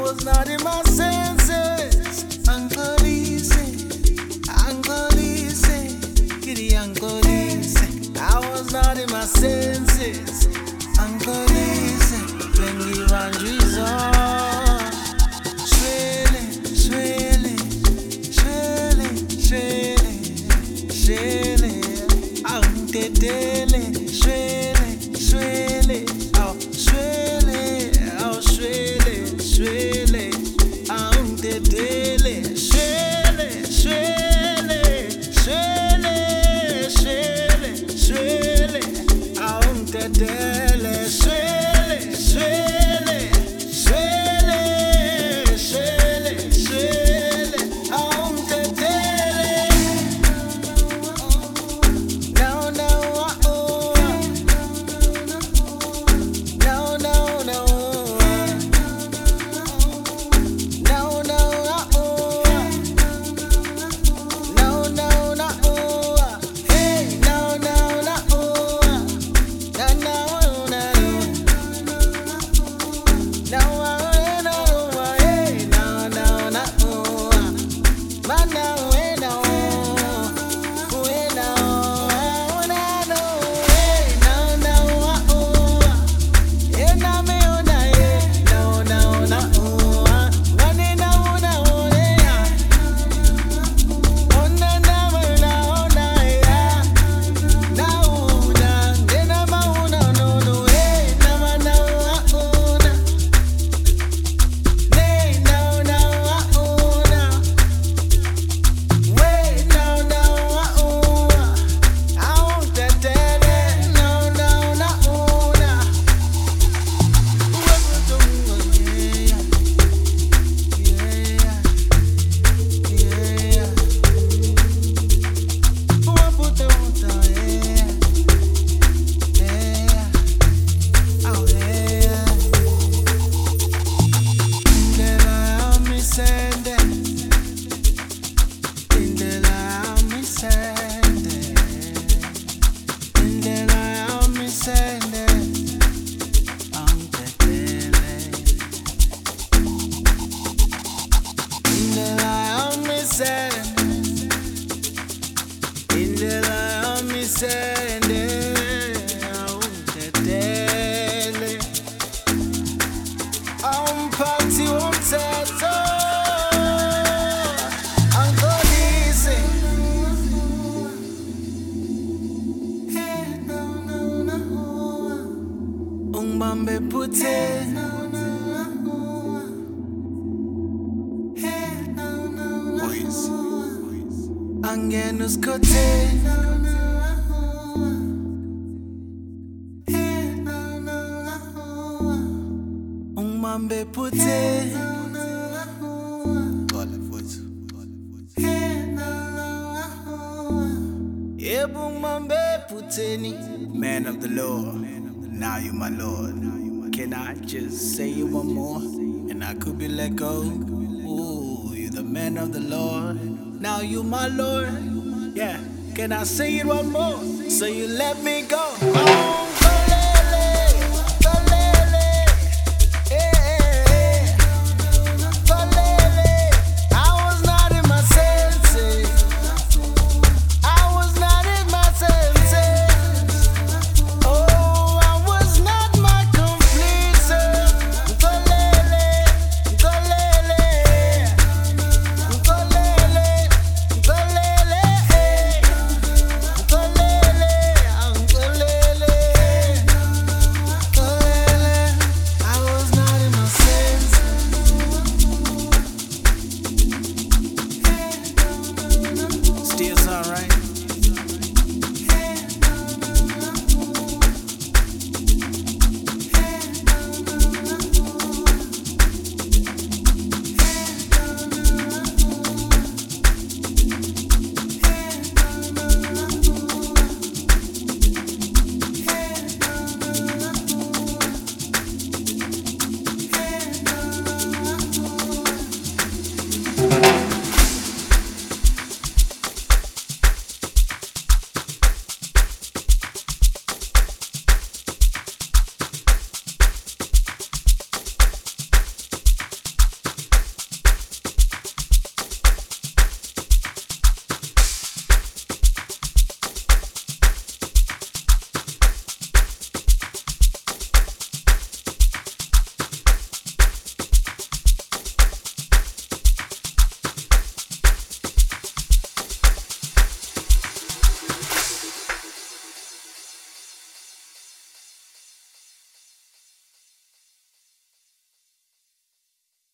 was not in my senses. Uncle Easy, kitty Uncle Easy. I was not in my senses. Uncle Easy, Bengi Vanjizo. Swele, Auntetele, swele, Auntetele, Mambe pute Angenus kote Mambe pute Ebung mambe puteni. Man of the Lord, now you my Lord. Can I just say it one more? And I could be let go. Ooh, you the man of the Lord, now you my Lord. Yeah, can I say it one more? So you let me go.